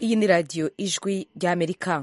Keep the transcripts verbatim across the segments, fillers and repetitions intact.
Iyi ni radiyo ijwi ry'Amerika.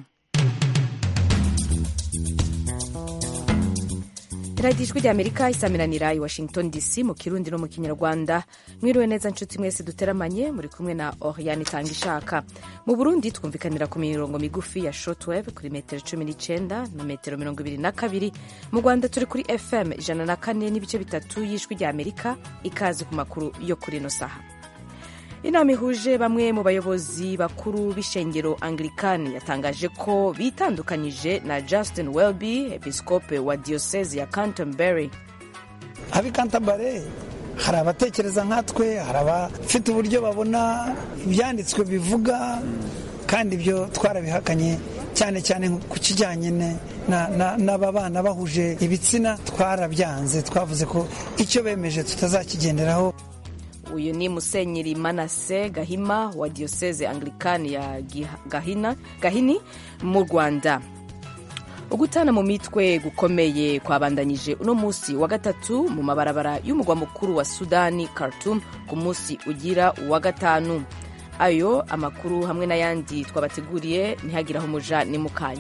radiyo ijwi ry'Amerika isaminanira i Washington D C mu Kirundi no mu Kinyarwanda. Mwiriwe neza nshuti mwese duteramanye, muri kumwe na Oriane Itangishaka. Mu Burundi twumvikanira ku mirongo migufi ya shortwave kuri metero cumi n'icenda na metero mirongo ibiri na kabiri. Mu Rwanda turi kuri F M ijana na kane n'ibice bitatu y'ijwi ry'Amerika. Ikaze ku makuru yo kuri ino saha. Inama ihuje bamwe mu bayobozi bakuru b'ishengero Anglikani yatangaje ko bitandukanyije na Justin Welby, episkope wa diocese ya Canterbury. Abi Canterbury hari abatekereza nkatwe, hari abafite uburyo babona ibyanditswe bivuga, kandi ibyo twarabihakanye, cyane cyane ku kijyanye n'aba bana bahuje ibitsina twarabyanze. Twavuze ko icyo bemeje tutazakigenderaho. Uyu ni Musenyeri Manase Gahima wa diocese Anglikani ya Gahina, Gahini mu Rwanda. Ugutana mu mitwe gukomeye kwabandanyije uno musi wa gatatu mu mabarabara y'umugwa mukuru wa Sudani Khartoum ku musi ugira uwa gatanu. Ayo amakuru hamwe n'ayandi twabateguriye ntihagiraho umuja ni mukanya.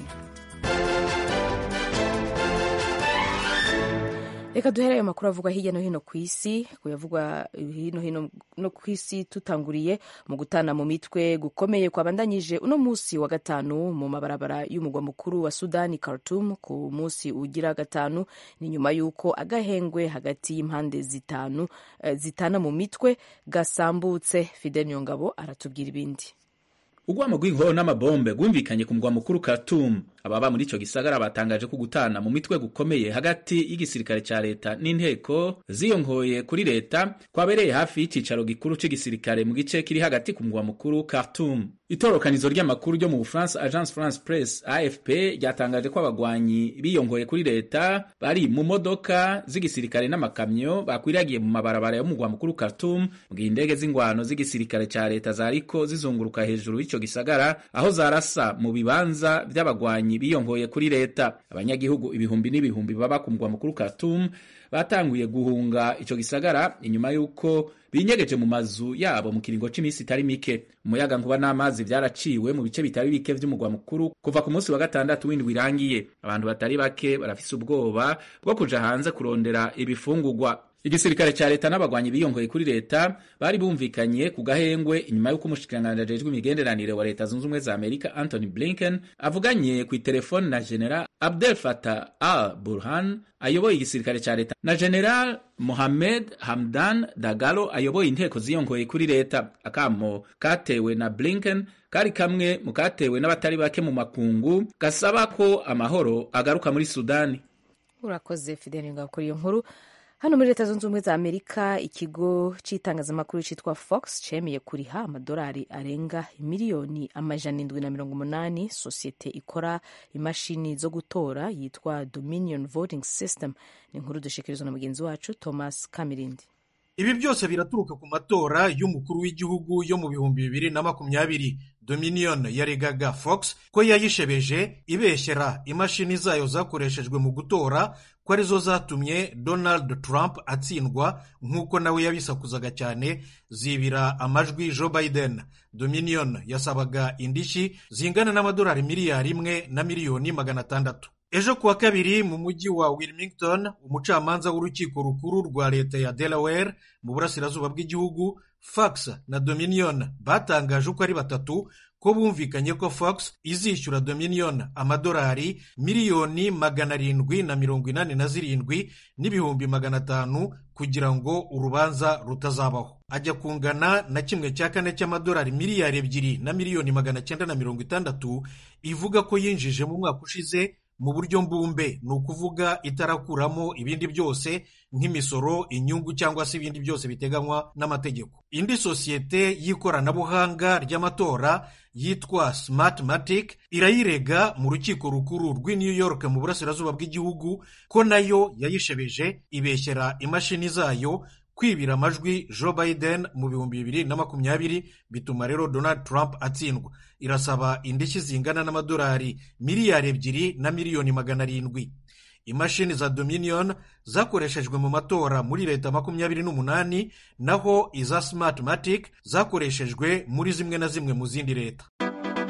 Reka duhere ayo makuru avugwa hirya no hino ku isi, kuyavugwa hino hino no ku isi tutanguriye mu gutana mu mitwe gukomeye kwabandanyije uno musi wa gatanu mu mabarabara y'umugwa mukuru wa Sudani Khartoum ku musi ugira gatanu. Ni nyuma yuko agahengwe hagati y'impande zitanu zitana mu mitwe gasambutse. Fidel Nyongabo aratubwira ibindi. Ugwamo gw'inkoho n'amabombe gwumvikanye ku mugwa mukuru Khartoum. Ababa muri ico gisagara batangaje ko gutana mu mitwe gukomeye hagati y'igisirikare ca leta n'inteko ziyongoye kuri leta kwabereye hafi y'icicaro gikuru c'igisirikare mu gice kiri hagati ku mugwa mukuru Khartoum. Itorokanizo ry'amakuru ryo mu Bufaransa Agence France Presse A F P ryatangaje ko abagwanyi biyongoye kuri leta bari mu modoka z'igisirikare n'amakamyo bakwiragiye mu mabarabara yo mu mugwa mukuru Khartoum, mu gihe indege z'ingwano z'igisirikare ca leta zariko zizunguruka hejuru y'ico gisagara aho zarasa mu bibanza by'abagwanyi biyongoye kuri leta. Abanyagihugu ibihumbi n'ibihumbi baba ku mugwa mukuru Khartoum batanguye guhunga ico gisagara inyuma yuko binyegeje mu mazu yabo mu kiringo c'imisi itari mike. Umuyaga nkuba n'amazi vyaraciwe mu bice bitari bike vy'umugwa mukuru kuva ku munsi wa gatandatu w'indwi irangiye. Abantu batari bake barafise ubwoba bwo kuja hanze kurondera ibifungurwa. Igisirikare ca leta n'abagwanyi biyongoye kuri leta bari bumvikanye ku gahengwe inyuma y'uko umushikiranganji ajejwe imigenderanire wa leta zunze ubumwe za Amerika Anthony Blinken avuganye ku telefone na General Abdel Fattah al-Burhan ayoboye igisirikare ca leta na General Mohammed Hamdan Dagalo ayoboye inteko ziyongoye kuri leta. Akamo katewe na Blinken kari kamwe mu katewe n'abatari bake mu makungu gasaba ko amahoro agaruka muri Sudani. Urakoze Fidel Ngabo kuri iyo nkuru. Hano muri leta zunze ubumwe za Amerika, ikigo c'itangazamakuru citwa Fox cemeye kuriha amadolari arenga miliyoni amajana indwi na mirongo umunani sosiyete ikora imashini zo gutora yitwa Dominion Voting System. Ni inkuru dushikirizwa na mugenzi wacu Thomas Kamirindi. Ibi byose biraturuka ku matora y'umukuru w'igihugu yo mu bihumbi bibiri na makumyabiri. Dominion yaregaga Fox ko yayishebeje ibeshyera imashini zayo zakoreshejwe mu gutora ko arizo zatumye Donald Trump atsindwa nk'uko nawe yabisakuzaga cyane, zibira amajwi Joe Biden. Dominion yasabaga indishyi zingana n'amadolari miliyari imwe na miliyoni magana atandatu. Ejo kuwa kabiri mu mujyi wa Wilmington, umucamanza w'urukiko rukuru rwa leta ya Delaware mu burasirazuba bw'igihugu, Fox na Dominion batangaje uko ari batatu ko bumvikanye ko Fox izishyura Dominion amadolari miliyoni magana arindwi na mirongo inani na zirindwi n'ibihumbi magana atanu kugira ngo urubanza rutazabaho. Ajya kungana na kimwe cya kane cy'amadolari miliyari ebyiri na miliyoni magana cyenda na mirongo itandatu ivuga ko yinjije mu mwaka ushize mu buryo mbumbe, ni ukuvuga itarakuramo ibindi byose nk'imisoro, inyungu cyangwa se ibindi byose biteganywa n'amategeko. Indi sosiyete y'ikoranabuhanga ry'amatora yitwa Smartmatic irayirega mu rukiko rukuru rw'i New York mu burasirazuba bw'igihugu ko nayo yayishebeje ibeshyera imashini zayo kwibira amajwi Joe Biden mu bihumbi bibiri na makumyabiri, bituma rero Donald Trump atsindwa. Irasaba indishyi zingana n'amadolari miliyari ebyiri na miliyoni magana arindwi. Imashini za Dominion zakoreshejwe mu matora muri leta makumyabiri n'umunani, naho iza Smartmatic zakoreshejwe muri zimwe na zimwe mu zindi leta.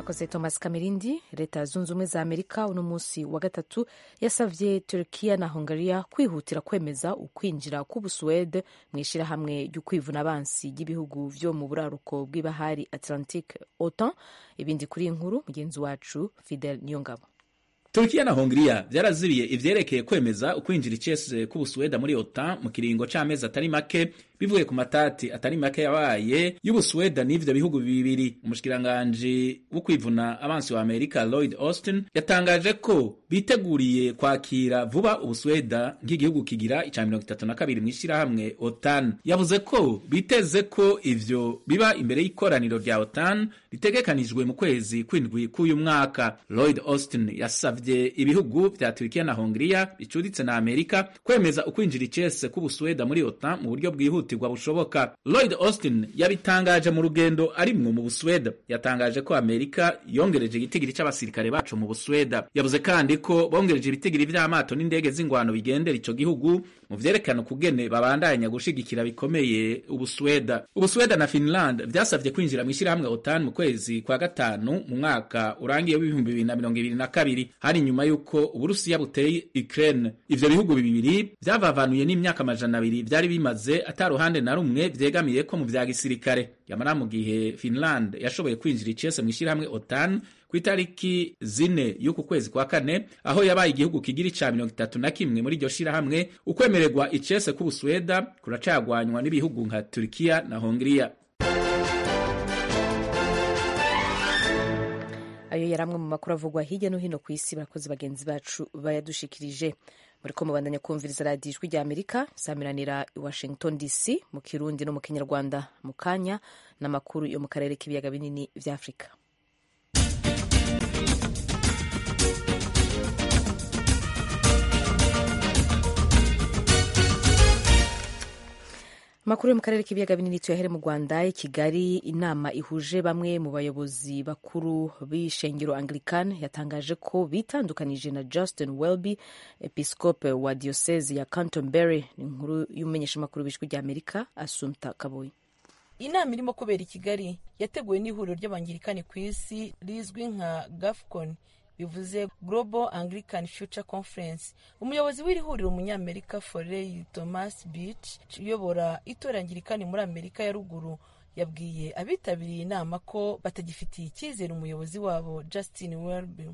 urakoze Thomas Kamirindi. Leta zunze ubumwe za Amerika uno munsi wa gatatu yasavye Turkiya na Hungariya kwihutira kwemeza ukwinjira k'Ubusuwede mu ishirahamwe ryo kwivuna abansi ry'ibihugu vyo mu buraruko bw'ibahari Atlantique OTAN. Ibindi kuri inkuru mugenzi wacu Fidel Niyongabo. Turkiya na Hongria vyarazibiye ivyerekeye kwemeza ukwinjira icese k'Ubusuweda muri OTAN mu kiringo c'amezi atari make bivuye ku matati atari make yabaye y'Ubusuweda n'ivyo bihugu bibiri. Umushikiranganje wo kwivuna abansi wa Amerika Lloyd Austin yatangaje ko biteguriye kwakira vuba Ubusuweda nk'igihugu kigira ica mirongo itatu na kabiri mu ishirahamwe OTAN. Yavuze ko biteze ko ivyo biba imbere y'ikoraniro rya OTAN ritegekanijwe mu kwezi kw'indwi k'uyu mwaka. Lloyd Austin yasavye ibihugu vya Turkiya na Hongria bicuditse na Amerika kwemeza ukwinjira icese k'Ubusuweda muri OTAN mu buryo bwihutirwa bushoboka. Lloyd Austin yabitangaje mu rugendo arimwo mu Busuweda. Yatangaje ko Amerika yongereje igitigiri c'abasirikare bacu mu Busuweda. Yavuze kandi ko bongereje ibitigiri vy'amato n'indege z'ingwano bigendera ico gihugu mu vyerekana kugene babandanya gushigikira bikomeye Ubusuweda. Ubusuweda na Finland vyasavye kwinjira mu ishirahamwe OTAN mu kwezi kwa gatanu mu mwaka urangiye w'ibihumbi bibiri na mirongo ibiri na kabiri, hari nyuma yuko Uburusiya buteye Ukraine. Ivyo bihugu bibiri vyavavanuye n'imyaka amajana abiri vyari bimaze ataruhande na rumwe vyegamiye ko mu vya gisirikare. Yamara mu gihe Finland yashoboye kwinjira icese mu ishirahamwe OTAN ku itariki zine y'uku kwezi kwa kane, aho yabaye igihugu kigira ica mirongo itatu na kimwe muri iryo shirahamwe, ukwemererwa icese k'Ubusuweda kuracagwanywa n'ibihugu nka Turkiya na Hongria. Ayo yaramwe mu makuru avugwa hirya no hino ku isi. Barakoze bagenzi bacu bayadushikirije. Muriko mubandanya kumviriza radiyo ijwi rya Amerika samiranira i Washington D C mu Kirundi no mu Kinyarwanda. Mu kanya n'amakuru yo mu karere k'ibiyaga binini vya Afrika. Makuru yo mu karere k'ibiyaga binini tuyahere mu Rwanda. I Kigali, inama ihuje bamwe mu bayobozi bakuru b'ishengero Anglican yatangaje ko bitandukanije na Justin Welby, episkope wa diocese ya Canterbury. Ni inkuru y'umumenyesha makuru w'ijwi rya Amerika Assumpta Kaboyi. Inama irimo kubera i Kigali yateguwe n'ihuriro ry'abangirikani ku isi rizwi nka GAFCON, bivuze Global Anglican Future Conference. Umuyobozi w'iri huriro umunyamerika Foley Thomas Beach uyobora itorero Anglikani muri Amerika ya ruguru yabwiye abitabiriye inama ko batagifitiye icyizere umuyobozi wabo Justin Welby.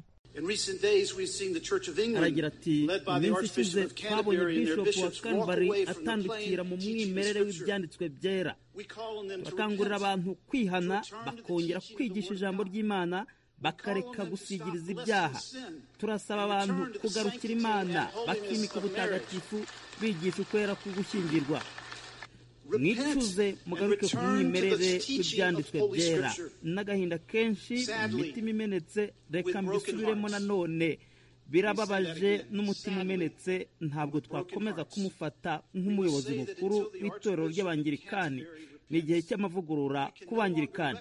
Aragira ati iminsi ishize twabonye Bishop wa Canterbury atandukira mu mwimerere w'ibyanditswe byera. Bakangurira abantu kwihana bakongera kwigisha ijambo ry'Imana bakareka gusigiriza ibyaha. Turasaba abantu kugarukira Imana bakimika ubutagatifu bigisha ukwera ku gushyingirwa. Mwicuze mugaruke ku mwimerere w'ibyanditswe byera. N'agahinda kenshi imitima imenetse, reka mbisubiremo nanone, birababaje n'umutima umenetse. Ntabwo twakomeza kumufata nk'umuyobozi mukuru w'itorero ry'abangirikani. Ni igihe cy'amavugurura ku bangirikani.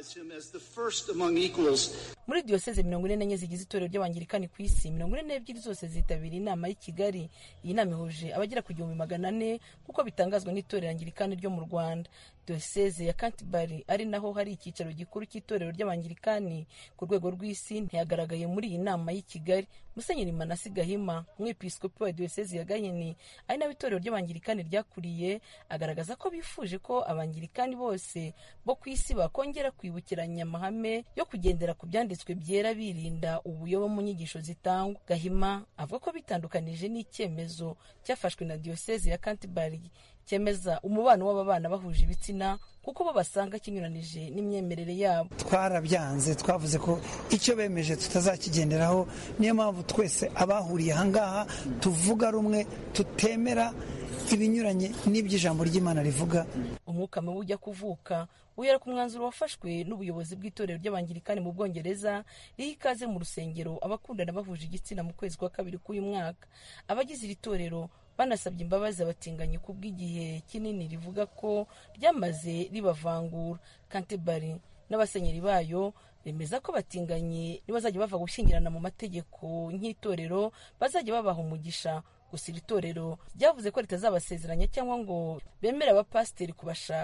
Muri diocese mirongo ine n'enye zigize itorero ry'abangirikani ku isi, mirongo ine n'ebyiri zose zitabira inama y'i Kigali. Iyi nama ihuje abagera ku gihumbi magana ane kuko bitangazwa n'itorero Anglikani ryo mu Rwanda. Diocese ya Canterbury ari naho hari icyicaro gikuru cy'itorero ry'abangirikani ku rwego rw'isi ntiyagaragaye muri iyi nama y'i Kigali. Musenyeri Manasi Gahima, umwepiskopi wa diocese ya Gahini ari naho itorero ry'abangirikani ryakuriye, agaragaza ko bifuje ko abangirikani bose bo ku isi bakongera kwibukiranya amahame yo kugendera ku byanditswe byera birinda ubuyobe mu nyigisho zitangwa. Gahima avuga ko bitandukanije n'icyemezo cyafashwe na diocese ya Canterbury cyemeza umubano w'ababana bahuje ibitsina kuko bo basanga kinyuranije n'imyemerere yabo. Twarabyanze, twavuze ko icyo bemeje tutazakigenderaho. Niyo mpamvu twese abahuriye ahangaha tuvuga rumwe, tutemera ibinyuranye n'iby'ijambo ry'Imana rivuga. Umwuka mubi ujya kuvuka uyera ku mwanzuro wafashwe n'ubuyobozi bw'itorero ry'abangirikani mu Bwongereza riha ikaze mu rusengero abakundana bahuje igitsina mu kwezi kwa kabiri k'uyu mwaka. Abagize iri torero banasabye imbabazi abatinganyi kubw'igihe kinini rivuga ko ryamaze ribavangura. Canterbury n'abasenyeri bayo bemeza ko batinganye nibazajya bava gushyingirana mu mategeko nk'itorero bazajya babaha umugisha. Gusa iri torero ryavuze ko ritazabasezeranya cyangwa ngo bemere abapasiteri kubashaka.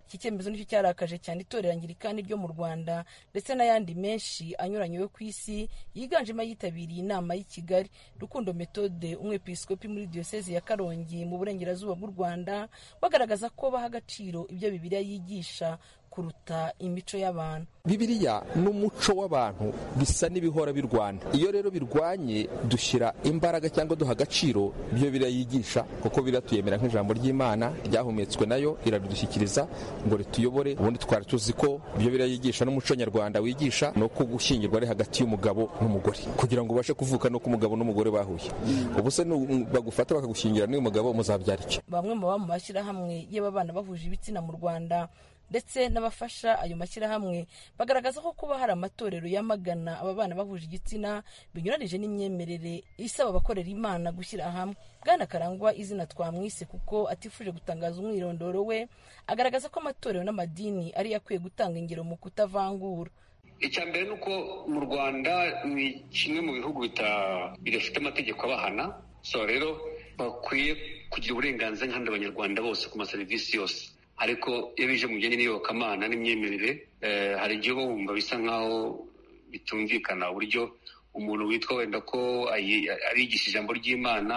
iki cyemezo nicyo cyarakaje cyane itorero angirikani ryo mu Rwanda ndetse n'ayandi menshi anyuranye yo ku isi yiganjemo ayitabiriye inama y'i Kigali. Rukundo Methode, umwepiskopi muri diyosezi ya Karongi mu burengerazuba bw'u Rwanda, bagaragaza ko baha agaciro ibyo Bibiliya yigisha kuruta imico y'abantu. Bibiliya n'umuco w'abantu bisa n'ibihora birwana. Iyo rero birwanye dushyira imbaraga cyangwa duha agaciro ibyo Bibiliya yigisha, kuko biratuyemera nk'ijambo ry'Imana ryahumetswe nayo iradushyikiriza ngo rituyobore. Ubundi twari tuzi ko ibyo Bibiliya yigisha n'umuco nyarwanda wigisha no ko gushyingirwa ari hagati y'umugabo n'umugore kugira ngo ubashe kuvuka no ko umugabo n'umugore bahuye. Ubu se bagufata bakagushyingira n'uyu mugabo muzabyara iki? Bamwe mu bamu mashyirahamwe y'abana bahuje ibitsina mu Rwanda ndetse n'abafasha ayo mashyirahamwe bagaragaza ko kuba hari amatorero yamagana aba bana bahuje igitsina binyuranije n'imyemerere isaba abakorera Imana gushyira hamwe. Bwana Karangwa izina twamwise kuko atifuje gutangaza umwirondoro we, agaragaza ko amatorero n'amadini ari yakwiye gutanga ingero mu kutavangura. Icya mbere ni uko mu Rwanda ni kimwe mu bihugu bidafite amategeko abahana, so rero bakwiye kugira uburenganzira nk'abandi Abanyarwanda bose ku maserivisi yose. Ariko iyo bije mu bijyanye n'iyobokamana n'imyemerere, hari igihe uba wumva bisa nk'aho bitumvikana uburyo umuntu witwa wenda ko arigisha ijambo ry'Imana,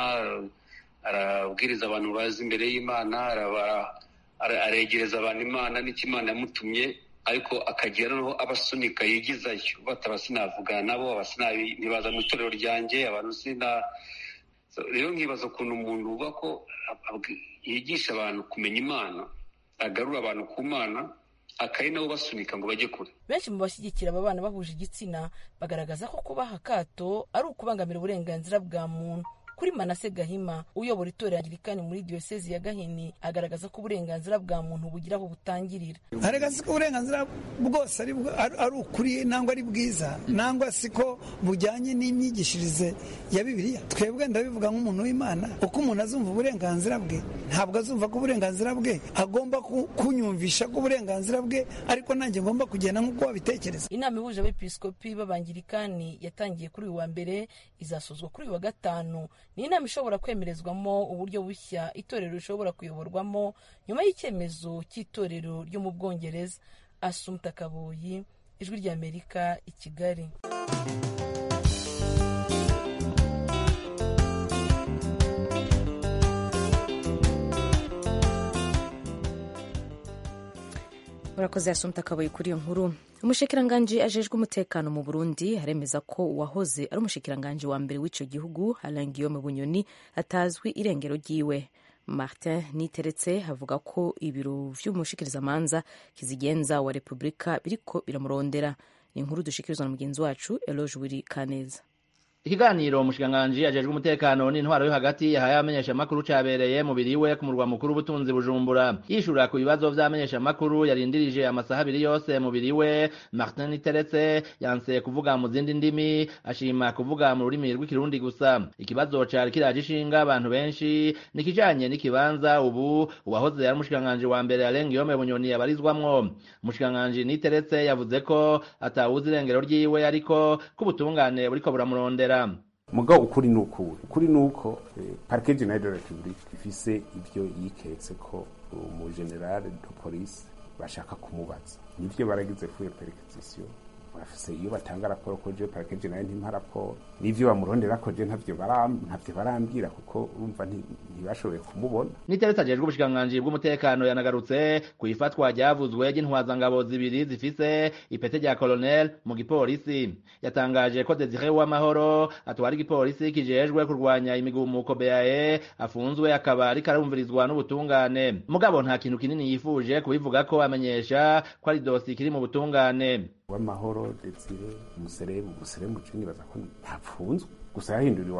arabwiriza abantu bazi imbere y'Imana, aregereza abantu Imana n'icyo Imana yamutumye, ariko akagira noneho abasunika yigizayo bataba sinavugana nabo, abasinabi ntibaza mu itorero ryanjye, abantu sina. Rero nkibaza ukuntu umuntu uba ko yigisha abantu kumenya Imana, agarura abantu ku Mana, akayi nabo basunika ngo bajye kure. Benshi mu bashyigikira aba bana bahuje igitsina bagaragaza ko kubaha akato ari ukubangamira uburenganzira bwa muntu. Kuri Manase Gahima uyobora itorero angirikani muri diyosezi ya Gahini, agaragaza ko uburenganzira bwa muntu bugira aho butangirira. Agaragaza ko uburenganzira bwose ari ari ukuri nangwa ari bwiza, nangwa siko bujyanye n'imyigishirize ya Bibiliya. Twebwe ndabivuga nk'umuntu w'Imana, uko umuntu azumva uburenganzira bwe ntabwo azumva ko uburenganzira bwe agomba kunyumvisha ko uburenganzira bwe ariko nanjye ngomba kugenda nk'uko wabitekereza. Inama ihuje abepiskopi b'abangirikani yatangiye kuri uyu wa mbere, izasozwa kuri uyu wa gatanu. Ni inama ishobora kwemerezwamo uburyo bushya itorero rishobora kuyoborwamo nyuma y'icyemezo cy'itorero ryo mu Bwongereza. Assumpta Kaboyi, Ijwi ry'Amerika, i Kigali. Murakoze Assumpta Kaboyi kuri iyo nkuru. Umushikiranganji ajejwe umutekano mu Burundi aremeza ko uwahoze ari umushikiranganji wa mbere w'ico gihugu Alain Guillaume Bunyoni atazwi irengero ryiwe. Martin Niteretse avuga ko ibiro vy'umushikirizamanza kizigenza wa Republika biriko biramurondera. Ni inkuru dushikirizwa na mugenzi wacu Eloge Wiri Kaneza. Ikiganiro umushikiranganji ajejwe umutekano n'intwaro yo hagati yahaye amenyesha makuru cabereye mu biriwe ku murwa mukuru butunzi Bujumbura. Yishura ku bibazo vy'amenyesha makuru yarindirije amasaha abiri yose mu biriwe, Martin Niteretse yanse kuvuga mu zindi ndimi, ashima kuvuga mu rurimi rw'ikirundi gusa. Ikibazo cari kiraje ishinga abantu benshi nikijanye n'ikibanza ubu uwahoze ari umushikiranganji wa mbere Alain Guillaume Bunyoni yabarizwamwo. Umushikiranganji Niteretse yavuze ko atawuzi irengero ryiwe ariko kubutungane buriko buramurondera. Mugabo ukuri nuko ukuri nuko eh, Parquet General de la République ifise ibyo yiketse ko mu general de police bashaka kumubaza. Nivyo baragize fuye perquisition. Bafise iyo batanga raporo ko je Parquet General ntimpa raporo. Nivyo bamurondera ko je ntavyo baram ntavyo barambira kuko urumva ntibashoboye kumubona. Niteretse ajejwe ubushikiranganji bw'umutekano yanagarutse ku ifatwa ryavuzwe ry'intwazangabo zibiri zifise ipete rya colonel mu gipolisi. Yatangaje ko Desire Uwamahoro atwara igipolisi kijejwe kurwanya imigumuko B A E afunzwe akaba ariko arumvirizwa n'ubutungane. Mugabo nta kintu kinini yifuje kubivuga ko amenyesha ko ari dosi kiri mu butungane. Uwamahoro Desire umuserebu umuserebu cini baza ko ntapfunzwe gusa yahinduriwe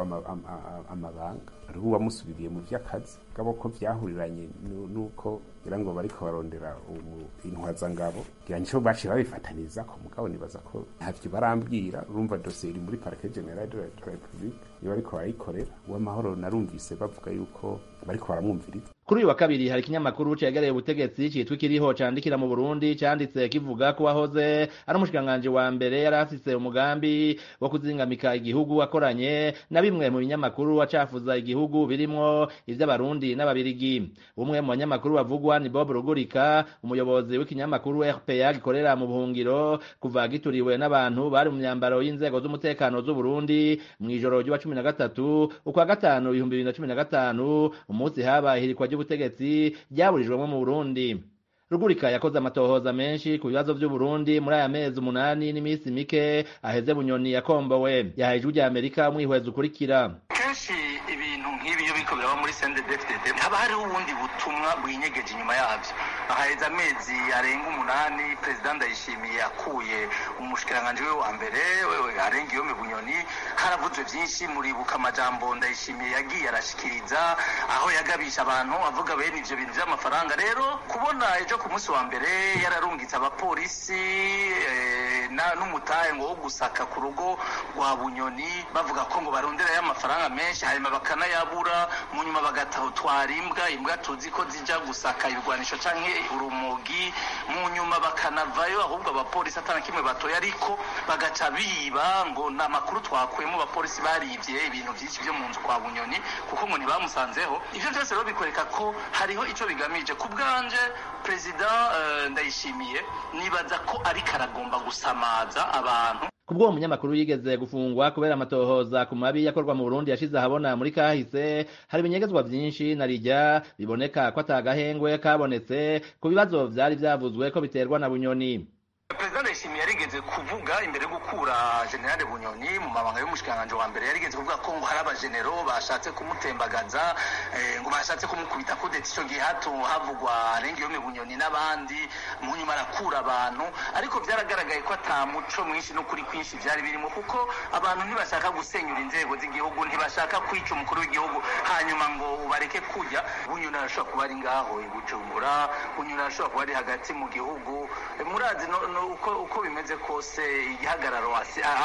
amabanga ari uwamusubiriye mu vy'akazi gabo ko vyahuriranye nuko ngira ngo bariko barondera intwazangabo ngira nico baciye babifataniza ko mugabo nibaza ko ntavyo barambwira urumva dossier iri muri Parquet General de la République iyo bariko barayikorera. Uwamahoro narumvise bavuga yuko bariko baramwumviriza. Kuri uyu wa kabiri hari ikinyamakuru cegereye ubutegetsi citwa Ikiriho candikira mu Burundi canditse kivuga ko wahoze ari umushikiranganji wa mbere yari afise umugambi wo kuzingamika igihugu akoranye na bimwe mu binyamakuru acafuza igihugu birimwo ivy'abarundi Burundi n'Ababirigi. Umwe mu banyamakuru bavugwa ni Bob Rugurika, umuyobozi w'ikinyamakuru R P A gikorera mu buhungiro kuva gituriwe n'abantu bari mu myambaro y'inzego z'umutekano z'u Burundi mw'ijoro ry'uwa cumi na gatatu ukwa gatanu ibihumbi bibiri na cumi na gatanu, umunsi habaye ihirikwa ry'ubutegetsi ryaburijwemo mu Burundi. Rugurika yakoze amatohoza menshi ku bibazo by'u Burundi muri aya mezi umunani n'imisi mike aheze Bunyoni yakombowe. Yahaye ijwi rya Amerika umwihwezo ukurikira. Kenshi ibintu nk'ibi iyo biriko biraba muri C N D D F D D haba hariho ubundi butumwa bwinyegeje inyuma yavyo. Ahaheze amezi arenga umunani Perezida Ndayishimiye akuye umushikiranganje we wa mbere arenga iyo Bunyoni, haravuzwe vyinshi, muribuka amajambo Ndayishimiye yagiye arashikiriza aho yagabisha abantu avuga bene ivyo bintu vy'amafaranga. Rero kubona ejo ku munsi wa mbere yararungitse abapolisi e, na n'umutahe ngo wo gusaka ku rugo rwa Bunyoni bavuga ko ngo barondera y'amafaranga menshi hanyuma bakanayabura, mu nyuma bagataho twara imbwa imbwa tuzi ko zija gusaka ibigwanisho canke urumogi, mu nyuma bakanavayo ahubwo abapolisi atana kimwe batoya, ariko bagaca biba ngo na makuru twakuyemo abapolisi barivye ibintu byinshi byo mu nzu kwa Bunyoni kuko ngo ntibamusanzeho. Ivyo byose rero bikoreka ko hariho ico bigamije. Ku bwanje Perezida uh, Ndayishimiye nibaza ko ariko aragomba gusamaza abantu. Kubwo umunyamakuru yigeze gufungwa kubera amatohoza ku mabi yakorwa mu Burundi yashize ahabona muri kahise, hari ibinyegezwa byinshi narijya biboneka ko atagahengwe kabonetse ku bibazo vyari vyavuzwe ko biterwa na Bunyoni. Perezida Ndayishimiye yarigeze kuvuga imbere gukura General Bunyoni mu mabanga y'umushikiranganje wa mbere, yarigeze kuvuga ko ngo hari abagenero bashatse kumutembagaza eh, ngo bashatse kumukubita kudeta. Ico gihe hato havugwa Arengiyome Bunyoni n'abandi, mu nyuma arakura abantu, ariko vyaragaragaye ko atamuco mwinshi no kuri kwinshi vyari birimo, kuko abantu ntibashaka gusenyura inzego z'igihugu, ntibashaka kwica umukuru w'igihugu hanyuma ngo ubareke kujya. Bunyoni arashobora kuba ari ngaho i Bujumbura, Bunyoni arashobora kuba ari hagati mu gihugu, e, murazi no, no uko uko bimeze kose igihagararo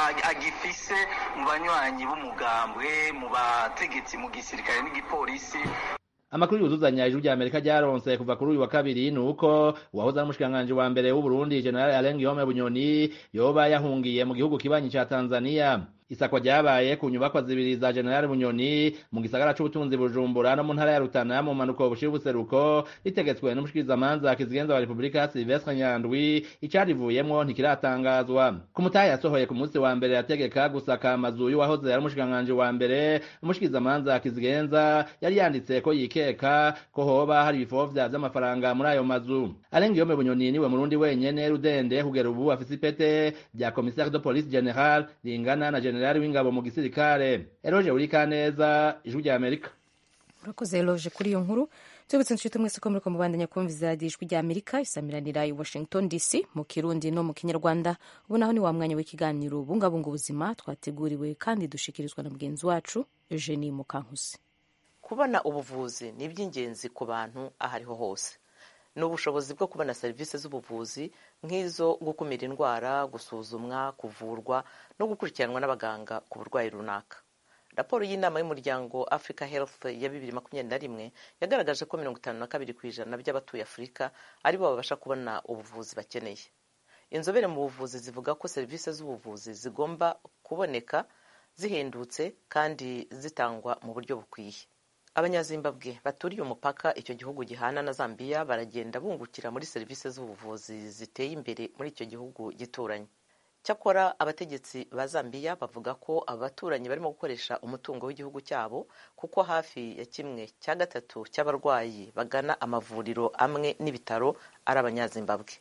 agifise mu banywanyi b'umugambwe, mu bategetsi mu gisirikare n'igipolisi. Amakuru yuzuzanya ijwi rya Amerika ryaronse kuva kuri uyu wa kabiri ni uko uwahoze ari umushikiranganje wa mbere w'u Burundi General Arengiyome Bunyoni yoba yahungiye mu gihugu kibanyi ca Tanzania. Isakwa ryabaye ku nyubakwa zibiri za General Bunyoni mu gisagara c'ubutunzi Bujumbura no mu ntara ya Rutana mu manuko bushira ubuseruko, ritegetswe n'umushikirizamanza kizigenza wa Republika Sylvestre Nyandwi. Icarivuyemwo ntikiratangazwa. Ku mutahe yasohoye ku munsi wa mbere yategeka gusaka amazu y'uwahoze ari umushikiranganje wa mbere, umushikirizamanza kizigenza yari yanditse ko yikeka ko hoba hari ibifovya vy'amafaranga muri ayo mazu. Arengiyome Bunyoni niwe Murundi wenyene rudende kugera ubu afise ipete rya Commissaire de Police General ringana na General w'ingabo mu gisirikare. Eloge Urikaneza, ijwi rya Amerika. Urakoze Eloge kuri iyo nkuru. Tubutse nshuti mwese ko muriko mubandanya kumviza ijwi rya Amerika isamiranira i Washington D C mu Kirundi no mu Kinyarwanda. Ubu naho ni wa mwanya w'ikiganiro bungabunga ubuzima twateguriwe kandi dushikirizwa na mugenzi wacu Eugenie Mukankusi. Kubona ubuvuzi ni iby'ingenzi ku bantu ahariho hose. N'ubushobozi bwo kubona serivisi z'ubuvuzi nk'izo gukumira indwara, gusuzumwa, kuvurwa no gukurikiranwa n'abaganga ku burwayi runaka. Raporo y'inama y'umuryango Africa Health ya bibiri makumyabiri na rimwe yagaragaje ko mirongo itanu na kabiri ku ijana by'abatuye Afurika aribo babasha kubona ubuvuzi bakeneye. Inzobere mu buvuzi zivuga ko serivisi z'ubuvuzi zigomba kuboneka zihendutse kandi zitangwa mu buryo bukwiye. Abanyazimbabwe baturiye umupaka icyo gihugu gihana na Zambia baragenda bungukira muri serivisi z'ubuvuzi ziteye imbere muri icyo gihugu gituranye. Cyakora abategetsi ba Zambia bavuga ko abaturanyi barimo gukoresha umutungo w'igihugu cyabo, kuko hafi ya kimwe cya gatatu cy'abarwayi bagana amavuriro amwe n'ibitaro ari abanyazimbabwe.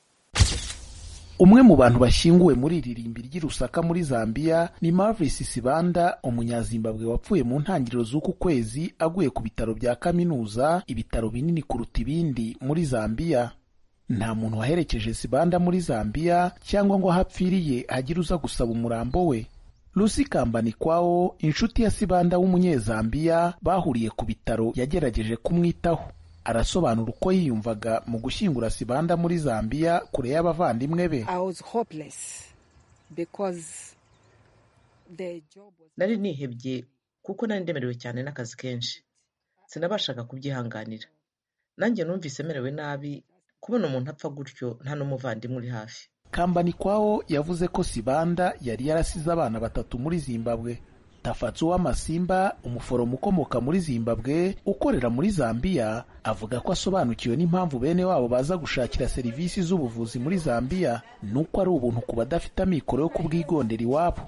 Umwe mu bantu bashyinguwe muri iri rimbi ry'Irusaka muri Zambia ni Marvis Sibanda, umunyazimbabwe wapfuye mu ntangiriro z'uku kwezi aguye ku bitaro bya kaminuza, ibitaro binini kuruta ibindi muri Zambia. Nta muntu waherekeje Sibanda muri Zambia cyangwa ngo hapfiriye hagira uza gusaba umurambo we. Lucy Kambanikwawo, inshuti ya Sibanda w'umunyezambiya, bahuriye ku bitaro yagerageje kumwitaho. Arasobanura uko yiyumvaga mu gushyingura Sibanda muri Zambia kure y'abavandimwe be. Nari nihebye kuko nari ndemerewe cyane n'akazi kenshi, sinabashaga kubyihanganira. Nanjye numvise merewe nabi kubona umuntu apfa gutyo nta n'umuvandimwe uri hafi. Kambanikwawo yavuze ko Sibanda yari yarasize abana batatu muri Zimbabwe. Tafatsu Wamasimba, umuforomo ukomoka muri Zimbabwe ukorera muri Zambia, avuga ko asobanukiwe n'impamvu bene wabo baza gushakira serivisi z'ubuvuzi muri Zambia, nuko ari ubuntu ku badafite amikoro yo kubwigondera iwabo.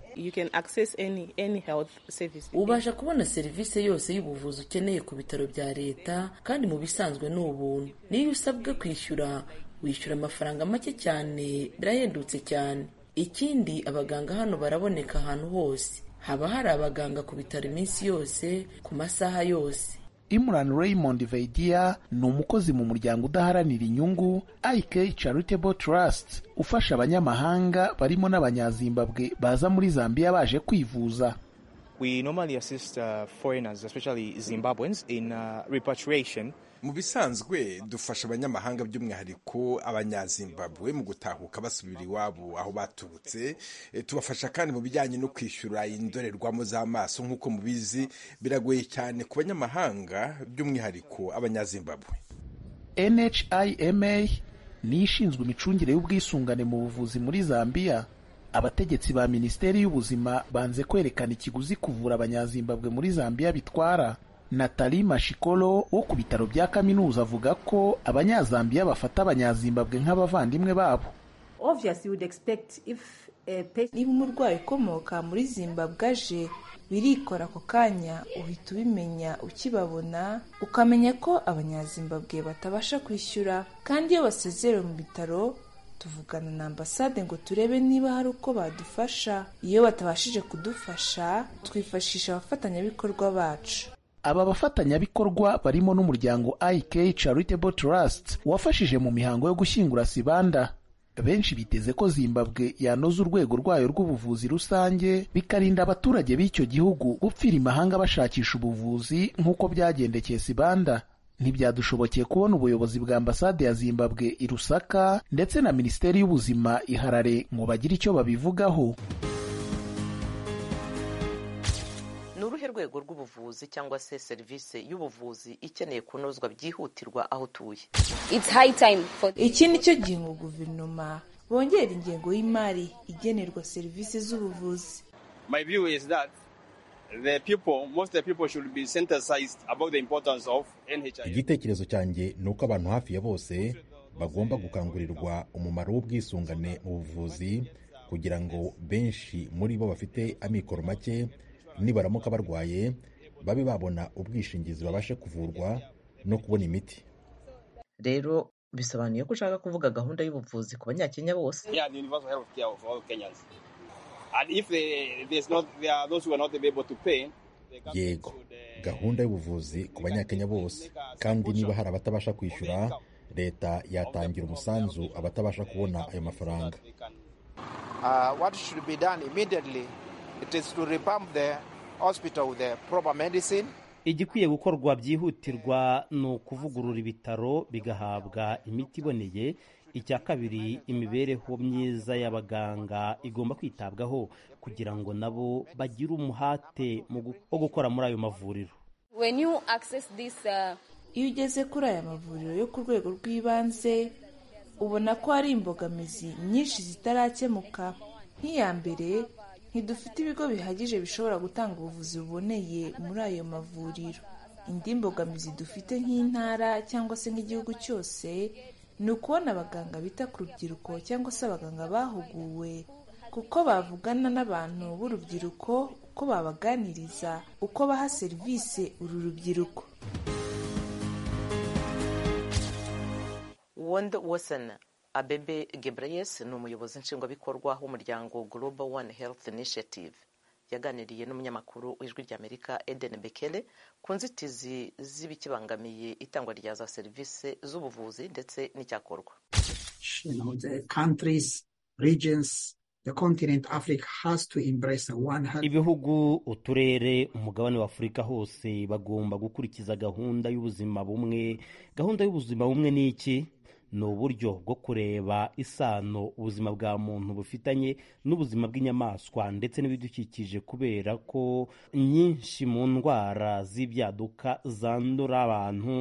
Ubasha kubona serivisi yose y'ubuvuzi ukeneye ku bitaro bya leta, kandi mu bisanzwe ni ubuntu. Niyo usabwe kwishyura, wishyura amafaranga make cyane, birahendutse cyane. Ikindi, abaganga hano baraboneka ahantu hose. Haba hari abaganga ku bitaro iminsi yose, ku masaha yose. Imran Raymond Veidia ni umukozi mu muryango udaharanira inyungu I K Charitable Trust, ufasha abanyamahanga barimo n'abanyazimbabwe baza muri Zambia baje kwivuza. We normally assist uh, foreigners, especially Zimbabweans, in uh, repatriation. Mu bisanzwe dufasha abanyamahanga by'umwihariko abanyazimbabwe mu gutahuka basubira iwabo aho baturutse. E, tubafasha kandi mu bijyanye no kwishyura indorerwamo z'amaso. Nk'uko mubizi biragoye cyane ku banyamahanga by'umwihariko abanyazimbabwe. N H I M A ni ishinzwe imicungire y'ubwisungane mu buvuzi muri Zambia. Abategetsi ba Minisiteri y'Ubuzima banze kwerekana ikiguzi kuvura abanyazimbabwe muri Zambia bitwara. Nathalie Mashikolo wo ku bitaro bya kaminuza avuga ko abanyazambiya bafata abanyazimbabwe nk'abavandimwe babo. Niba umurwayi ukomoka muri Zimbabwe aje, birikora ako kanya, uhita ubimenya ukibabona, ukamenya ko abanyazimbabwe batabasha kwishyura. Kandi iyo basezerewe mu bitaro, tuvugana na ambasade ngo turebe niba hari uko badufasha. Iyo batabashije kudufasha, twifashisha abafatanyabikorwa bacu. Aba bafatanyabikorwa barimo n'umuryango I K Charitable Trust wafashije mu mihango yo gushyingura Sibanda. Benshi biteze ko Zimbabwe yanoza urwego rwayo rw'ubuvuzi rusange, bikarinda abaturage b'icyo gihugu gupfira imahanga bashakisha ubuvuzi nk'uko byagendekeye Sibanda. Ntibyadushobokeye kubona ubuyobozi bwa ambasade ya Zimbabwe i Lusaka ndetse na Minisiteri y'Ubuzima i Harare ngo bagire icyo babivugaho. Nuruhe rwego rw'ubuvuzi cyangwa se serivisi y'ubuvuzi ikeneye kunozwa byihutirwa aho tuye? Iki ni cyo gihe ngo guverinoma bongera ingengo y'imari igenerwa serivisi z'ubuvuzi. My view is that the people, most of the people should be sensitized about the importance of N H I M. Igitekerezo cyanjye ni uko abantu hafi ya bose bagomba gukangurirwa umumaro w'ubwisungane mu buvuzi, kugira ngo benshi muri bo bafite amikoro make nibaramuka barwaye babe babona ubwishingizi babashe kuvurwa no kubona imiti. Rero bisobanuye ko ushaka kuvuga gahunda y'ubuvuzi ku banyakenya bose? Yeah, the universal health care of all Kenyans. And if they, there's not, there are those who are not able to pay. Yego, gahunda y'ubuvuzi ku banyakenya bose, kandi niba hari abatabasha kwishyura, leta yatangira umusanzu abatabasha kubona ayo mafaranga. Uh, what should be done immediately? It is to revamp the hospital with the proper medicine. Igikwiye gukorwa byihutirwa ni ukuvugurura ibitaro bigahabwa imiti iboneye. Icya kabiri, imibereho myiza y'abaganga igomba kwitabwaho kugira ngo nabo bagire umuhate wo gukora muri ayo mavuriro. When you access this, uh... iyo ugeze kuri aya mavuriro yo ku rwego rw'ibanze, ubona ko hari imbogamizi nyinshi zitarakemuka. Nk'iya mbere, ntidufite ibigo bihagije bishobora gutanga ubuvuzi buboneye muri ayo mavuriro. Indi mbogamizi dufite nk'intara cyangwa se nk'igihugu cyose ni ukubona abaganga bita ku rubyiruko cyangwa se abaganga bahuguwe, kuko bavugana n'abantu b'urubyiruko, uko babaganiriza, uko baha serivisi uru rubyiruko. Wanda Wasana Abebe Gebreyes ni umuyobozi nshingwabikorwa w'umuryango Global One Health Initiative. Yaganiriye n'umunyamakuru w'Ijwi ry'Amerika Eden Bekele ku nzitizi z'ibikibangamiye itangwa rya za serivisi z'ubuvuzi ndetse n'icyakorwa. You know, the countries, regions, the continent Africa has to embrace a one health. Ibihugu, uturere, umugabane wa Afurika hose bagomba gukurikiza gahunda y'ubuzima bumwe. Gahunda y'ubuzima bumwe ni iki? Ni uburyo bwo kureba isano ubuzima bwa muntu bufitanye n'ubuzima bw'inyamaswa ndetse n'ibidukikije, kubera ko nyinshi mu ndwara z'ibyaduka zandura abantu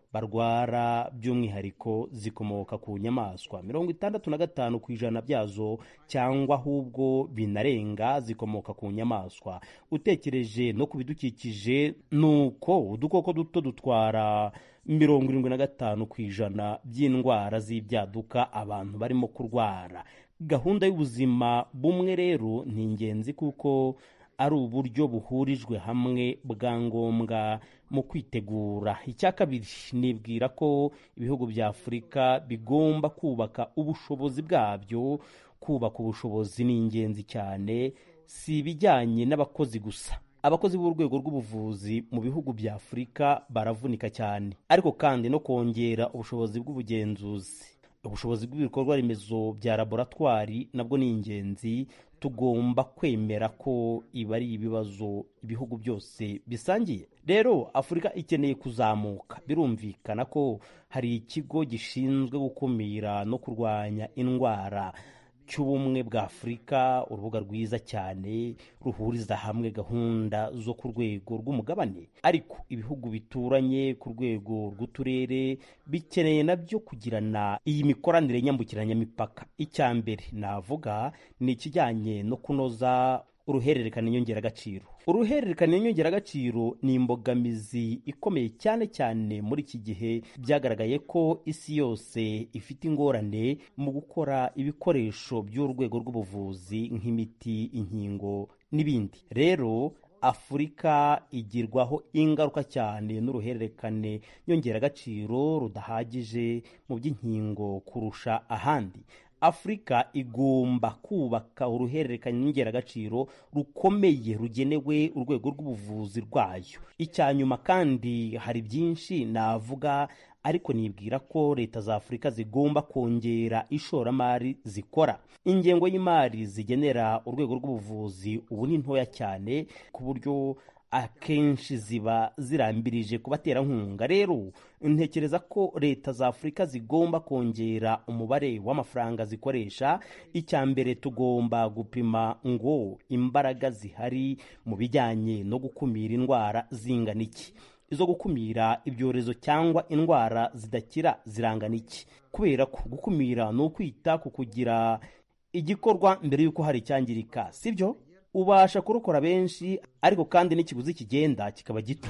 barwara by'umwihariko zikomoka ku nyamaswa. Mirongo itandatu na gatanu ku ijana byazo cyangwa ahubwo binarenga zikomoka ku nyamaswa. Utekereje no ku bidukikije, nuko udukoko duto dutwara mirongo irindwi na gatanu ku ijana by'indwara z'ibyaduka abantu barimo kurwara. Gahunda y'ubuzima bumwe rero ni ingenzi kuko ari uburyo buhurijwe hamwe bwa ngombwa mu kwitegura. Icya kabiri, nibwira ko ibihugu bya Afurika bigomba kubaka ubushobozi bwabyo. Kubaka ubushobozi ni ingenzi cyane, si ibijyanye n'abakozi gusa. Abakozi b'urwego rw'ubuvuzi mu bihugu bya Afurika baravunika cyane, ariko kandi no kongera ubushobozi bw'ubugenzuzi. Ubushobozi bw'ibikorwa remezo bya laboratwari nabwo ni ingenzi. Tugomba kwemera ko ibi ari ibibazo ibihugu byose bisangiye. Rero Afurika ikeneye kuzamuka. Birumvikana ko hari ikigo gishinzwe gukumira no kurwanya indwara cy'ubumwe bwa Afurika, urubuga rwiza cyane ruhuriza hamwe gahunda zo ku rwego rw'umugabane. Ariko ibihugu bituranye ku rwego rw'uturere bikeneye nabyo kugirana iyi mikoranire nyambukiranyamipaka. Icya mbere navuga ni ikijyanye no kunoza uruhererekane nyongeragaciro. Uruhererekane nyongeragaciro ni imbogamizi ikomeye cyane cyane muri iki gihe. Byagaragaye ko isi yose ifite ingorane mu gukora ibikoresho by'urwego rw'ubuvuzi nk'imiti, inkingo n'ibindi. Rero Afurika igirwaho ingaruka cyane n'uruhererekane nyongeragaciro rudahagije mu by'inkingo kurusha ahandi. Afurika igomba kubaka uruhererekane nyongeragaciro rukomeye rugenewe urwego rw'ubuvuzi rwayo. Icya nyuma kandi, hari byinshi navuga, ariko nibwira ko leta za Afurika zigomba kongera ishoramari zikora. Ingengo y'imari zigenera urwego rw'ubuvuzi ubu ni ntoya cyane ku buryo akenshi ziba zirambirije ku baterankunga. Rero ntekereza ko leta za Afurika zigomba kongera umubare w'amafaranga zikoresha. Icya mbere, tugomba gupima ngo imbaraga zihari mu bijyanye no gukumira indwara zingana iki. Izo gukumira ibyorezo cyangwa indwara zidakira zirangana iki. Kubera ko gukumira ni ukwita ku kugira igikorwa mbere y'uko hari icyangirika, sibyo? Ubasha kurokora benshi, ariko kandi n'ikiguzi kigenda kikaba gito.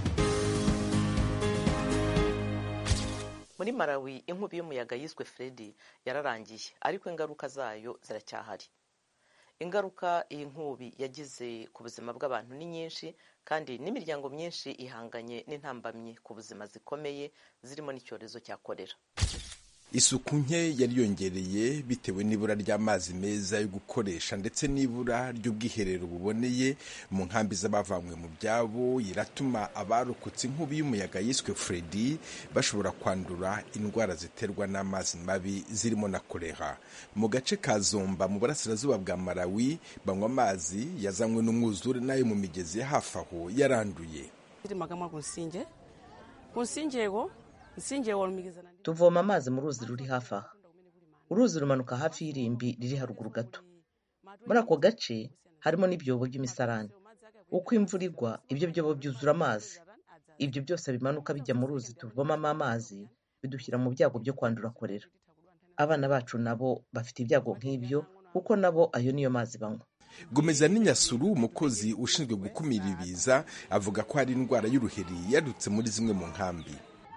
Muri Malawi inkubi y'umuyaga yiswe Freddy yararangiye, ariko ingaruka zayo ziracyahari. Ingaruka iyi nkubi yagize ku buzima bw'abantu ni nyinshi, kandi n'imiryango myinshi ihanganye n'intambamyi ku buzima zikomeye zirimo n'icyorezo cya kolera. Isuku nke yari yongereye bitewe n'ibura ry'amazi meza yo gukoresha ndetse n'ibura ry'ubwiherero buboneye mu nkambi z'abavanywe mu byabo. Iratuma abarokotse inkubi y'umuyaga yiswe Freddy bashobora kwandura indwara ziterwa n'amazi mabi zirimo na kolera. Mu gace ka Zomba mu burasirazuba bwa Malawi, banywa amazi yazanywe n'umwuzure nayo mu migezi ya hafi aho yaranduye. Tuvoma amazi mu ruzi ruri hafi aha. Uruzi rumanuka hafi y'irimbi riri haruguru gato. Muri ako gace harimo n'ibyobo by'imisarani. Uko imvura igwa, ibyo byobo byuzura amazi. Ibyo byose bimanuka bijya mu ruzi tuvomamo amazi, bidushyira mu byago byo kwandura kolera. Abana bacu nabo bafite ibyago nk'ibyo kuko nabo ayo niyo mazi banywa. Gomeza Ninyasuru, umukozi ushinzwe gukumira ibiza, avuga ko hari indwara y'uruheri yadutse muri zimwe mu nkambi.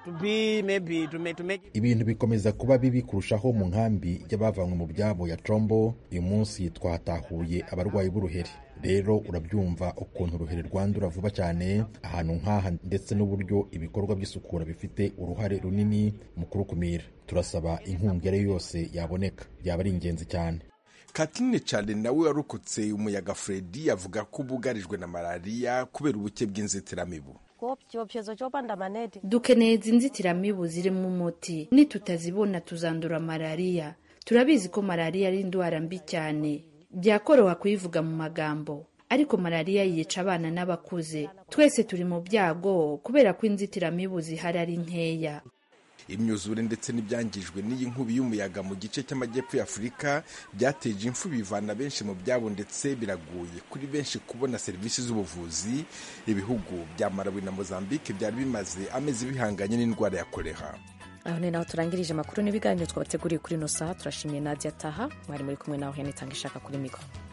Ibintu bikomeza kuba bibi kurushaho mu nkambi y'abavanywe mu byabo ya Chombo. Uyu munsi twahatahuye abarwayi b'uruheri. Rero urabyumva ukuntu uruheri rwandura vuba cyane ahantu nk'aha, ndetse n'uburyo ibikorwa by'isukura bifite uruhare runini mu kurukumira. Turasaba inkunga yose yaboneka, byaba ari ingenzi cyane. Katine Chale nawe warokotse umuyaga Freddy avuga ko bugarijwe na malaria kubera ubuke bw'inzitiramibu. Dukeneye inzitiramibu zirimo umuti, nitutazibona tuzandura malaria. Turabizi ko malaria ari indwara mbi cyane, byakoroha kuyivuga mu magambo, ariko malaria yica abana n'abakuze. Twese turi mu byago kubera ko inzitiramibu zihari ari nkeya. imyuzure ndetse n'ibyangijwe n'iyi nkubi y'umuyaga mu gice cy'amajyepfo ya Afurika byateje impfu bivana benshi mu byabo ndetse biragoye kuri benshi kubona serivisi z'ubuvuzi. Ibihugu bya Malawi na Mozambique byari bimaze amezi bihanganye n'indwara ya kolera. aho ni naho turangirije amakuru n'ibiganiro twabateguriye kuri ino saha. turashimiye Nadia Taha mwari muri kumwe nawe Henry Tangishaka kuri mikoro.